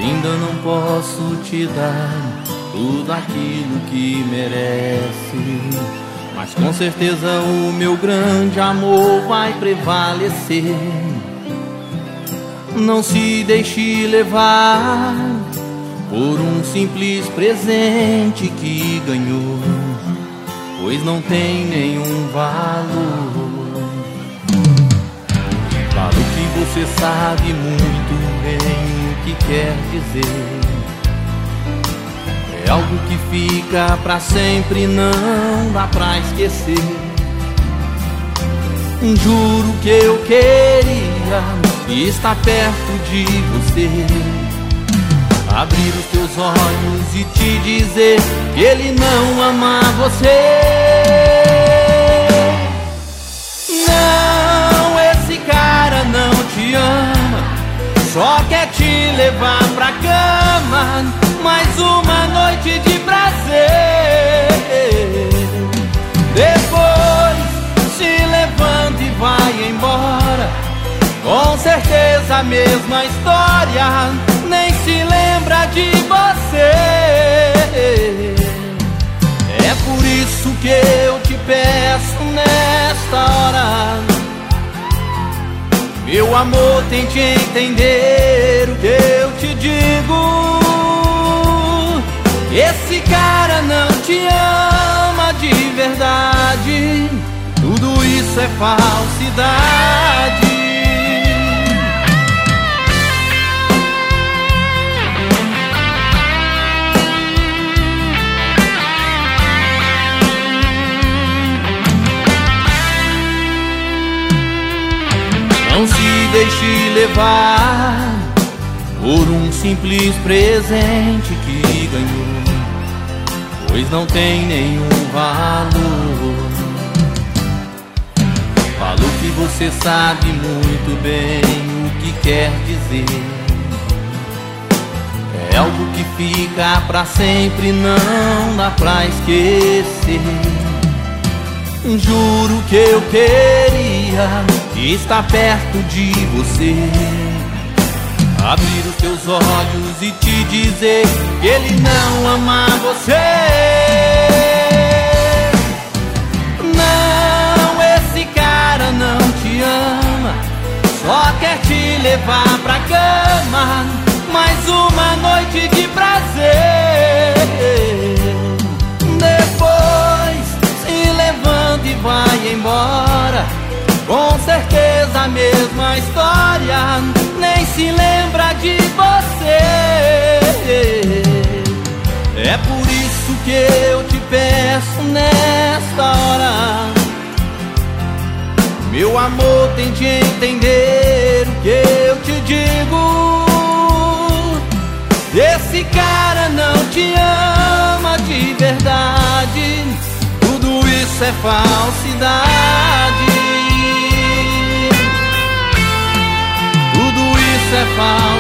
Ainda não posso te dar tudo aquilo que merece, mas com certeza o meu grande amor vai prevalecer. Não se deixe levar por um simples presente que ganhou, pois não tem nenhum valor. Claro que você sabe muito bem o que quer dizer. É algo que fica pra sempre, não dá pra esquecer. Juro que eu queria estar perto de você, abrir os teus olhos e te dizer que ele não ama você. Não, esse cara não te ama, só quer te levar pra cama. Mais uma noite de prazer, depois se levanta e vai embora. Com certeza a mesma história, nem se lembra de você. É por isso que eu te peço nesta hora, meu amor, tente entender o que eu te digo. Esse cara não te ama de verdade, tudo isso é falsidade. Não se deixe levar por um simples presente que ganhou, pois não tem nenhum valor. Falo que você sabe muito bem o que quer dizer. É algo que fica pra sempre, não dá pra esquecer. Juro que eu queria estar perto de você, abrir os teus olhos e te dizer que ele não ama você. Não, esse cara não te ama, só quer te levar pra cama. Mais uma noite de prazer, depois se levanta e vai embora. Com certeza a mesma história, nem se lembra de você. É por isso que eu te peço nesta hora, meu amor, tente entender o que eu te digo. Esse cara não te ama de verdade, tudo isso é falsidade. Tudo isso é falsidade.